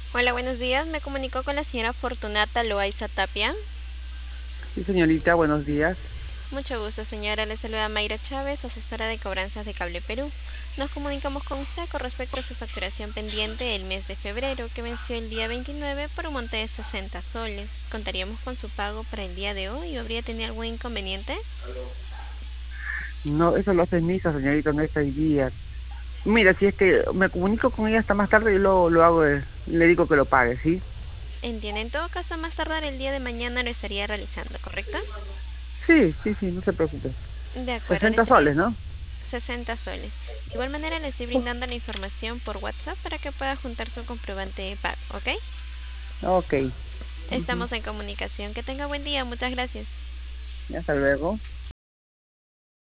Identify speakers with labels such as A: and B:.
A: Hola, buenos días. Me comunico con la señora Fortunata Loaiza Tapia.
B: Sí, señorita, buenos días.
A: Mucho gusto, señora. Le saluda Mayra Chávez, asesora de cobranzas de Cable Perú. Nos comunicamos con usted con respecto a su facturación pendiente el mes de febrero, que venció el día 29 por un monte de 60 soles. ¿Contaríamos con su pago para el día de hoy o habría tenido algún inconveniente?
B: No, eso lo hace Misa, señorita, no es hoy día. Mira, si es que me comunico con ella hasta más tarde y lo hago, le digo que lo pague, ¿sí?
A: Entiende. En todo caso, a más tardar el día de mañana lo estaría realizando, ¿correcto?
B: Sí, sí, sí, no se preocupe.
A: De acuerdo, le
B: 60
A: estaría
B: soles, ¿no?
A: 60 soles. De igual manera le estoy
B: Oh,
A: brindando la información por WhatsApp para que pueda juntar su comprobante de pago, ¿ok?
B: ok. Ujú.
A: Estamos en comunicación. Que tenga buen día. Muchas gracias.
B: Hasta luego.